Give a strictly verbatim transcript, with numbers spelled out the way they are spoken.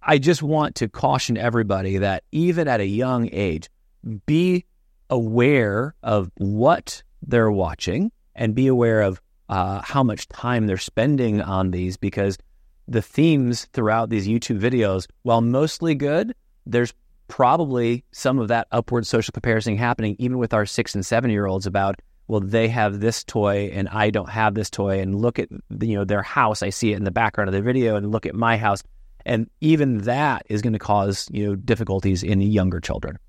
I just want to caution everybody that even at a young age, be aware of what they're watching and be aware of uh, how much time they're spending on these, because the themes throughout these YouTube videos, while mostly good, there's probably some of that upward social comparison happening even with our six and seven year olds about, well, they have this toy and I don't have this toy, and look at, you know, their house. I see it in the background of the video, and look at my house. And even that is going to cause, you know, difficulties in younger children.